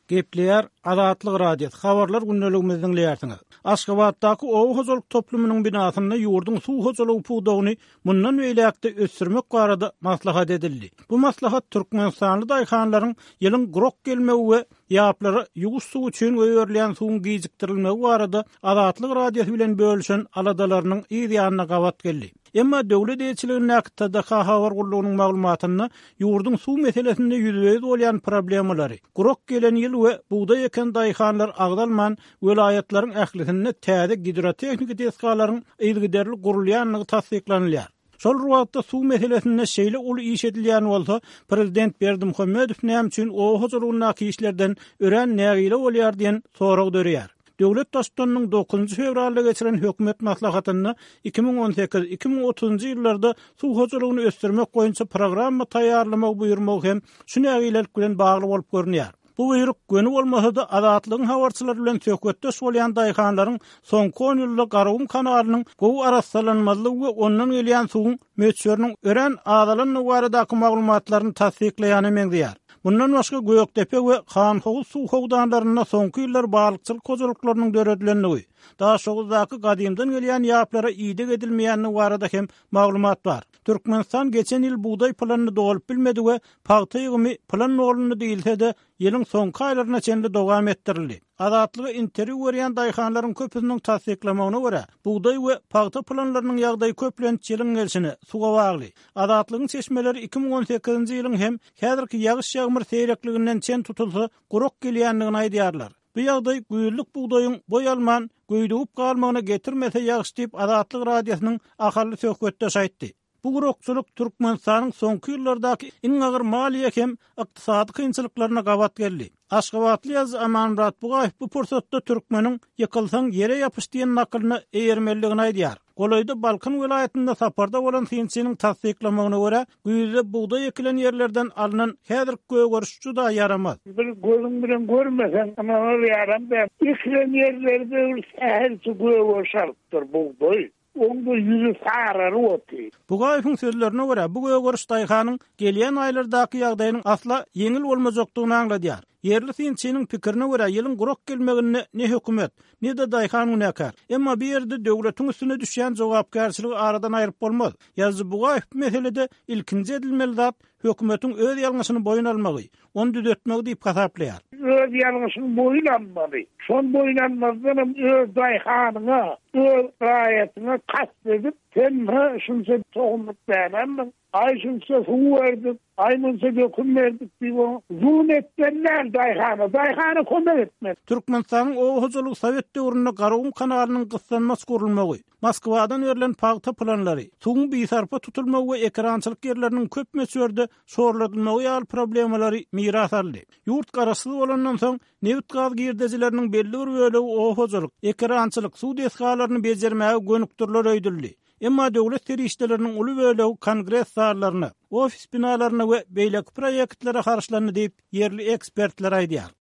Gepleýär Azatlyk radio habarlar günneligimizden diýersiňiz. Aşgabatdaky owu hozurlyk toplumynyň binasyny ýurdun suw hozurlygy puwdagyny mundan beýlekde ösdürmek barada maslahat edildi. Bu maslahat Türkmenistanly daýhanlaryň ýylyň gurok gelmegi we ýaplary ýugus suw üçin öýürleýän suwun gijikdirilmegi barada Azatlyk radio bilen bölüşen aladalarynyň ýa-da gawat geldi. Emma döwlet eýçiliginiň näkitde habar gurulugynyň maglumatyny ýurdun suw meselesinde ýüzüňiz bolýan problemlary, gurok gelen ýyl we buğday eken daýhanlar agdalman welayatlaryň ählisinde täze gidroteknik tesgalaryň ýylgyderli gurulýanlygy tasdiklanýar. Şol ruwatda suw meselesinde şeýle uly iş edilýän bolsa, prezident Berdimuhammedow näme üçin o huzurlygyny işlerden ören nägile bolýar diýen sorag dörýär. Döwlet Daşdanyň 9 fevralda geçiren hökümet maslahatyny 2018-2030 ýyllarda suw huzurlygyny ösdürmek goýunça programma taýýarlamak buýurmagy hem şu nägilelik bilen bagly bolup görünýär. Bu buyruk göni bolmasa da Azatlygyň habarçylary bilen söhbetde bolýan daýhanlaryň soňky 10 ýylda Garawum kanalynyň gowy arassalanmalygy we ondan gelýän suwun möçörüniň ören adalyny baradaky maglumatlaryny tasdikleýäni meňdýär. Bundan başga Göktepe we Xanhoğuz suw howdanlaryna soňky ýyllar balykçylyk kozuluklarynyň döredilendigi, daha şoňuzdaky gadymdan gelýän ýaplara ýygyk edilmeýänligi barada hem maglumat bar. Türkmenistan geçen ýyl buğday planyny dolup bilmedi we paýta ýygymy plan noluny diýilse-de ýylyň soňky aýlaryna çenli dowam etdirildi. Azatlyga interwiu berýän daýhanlaryň köpüniň tasdiklamagyna görä, buğday we paýta planlarynyň ýagdaýy köplenç ýylyň gelşini suwa bagly. Azatlygyň seçmeleri 2018-nji ýylyň hem häzirki ýagyş ýagmyr seýrekliginden çen tutulsa gurok gelýänligini aýdýarlar. Bu ýagdaý güýlük buğdaýyň boýalman göýdüp galmagyna getirmese ýagşy diýip Azatlyk radiosynyň ahally söhbetde aýtdy. Bu gurokçuluk Türkmenistanyň soňky ýyllardaky iň agyr maliýe hem ykdysady kynçylyklaryna gawat geldi. Aşgabatly ýaz Amanrat Bugaýew bu pursatda türkmeniň ýykylsaň ýere ýapyş diýen nakylyny eýermelligini aýdýar. Golaýda Balkan welaýatynda saparda bolan synçynyň tasdiklamagyna görä, güýde buğday ekilen ýerlerden alynan häzirki göwgörüş juda ýaramaz. Bir gözüm bilen görmesen ama ýaram da ekilen ýerlerde her göwgörüş alypdyr buğday. Onda yüzü sararı oty. Bugaýewiň sözlerine görä, bu göwgörüş daýhanyň gelýän aýlardaky ýagdaýynyň asla ýeňil bolmajagdygyny aňladýar. Yerli synçynyň pikirine görä, ýylyň gurok gelmegine ne hökümet, ne de daýhan günäkär. Emma bir ýerde döwletiň üstüne düşýän jogapkärçiligi aradan aýryp bolmaz. Ýazy Bugaýew meselede ilkinji edilmeli zat hökümetiň öz ýalňyşyny boyun almagy, onu düzeltmegi diýip hasaplaýar. Öz ýalňyşyny boyun almaly. Şon boyun almazdan öz daýhanyna, öz raýatyna kast edip, "Sen şunça tohumluk berenmi? Ay şunça suw berdik, ay munça döküm berdik" diýip zulm etdenler daýhany kömek etmek. Türkmenistanyň o huzurlyk Sowet döwründe Garawum kanalynyň gyslanmas gurulmagy, Moskwadan verilen paýta planlary, suwun biýsarpa tutulmagy we ekrançylyk ýerleriniň köp meçörde sorulmagy ýaly problemlary miras aldy. Ýurt garaşsyz bolandan soň neft gaz girdejileriniň belli bir bölegi o huzurlyk, ekrançylyk, suw desgalaryny bejermäge gönükdirler öýdüldi. Emma döwlet terişleriniň uly bölegi kongres sarlaryna, ofis binalaryna we beýleki proýektlere garşylany diýip yerli ekspertler aýdýar.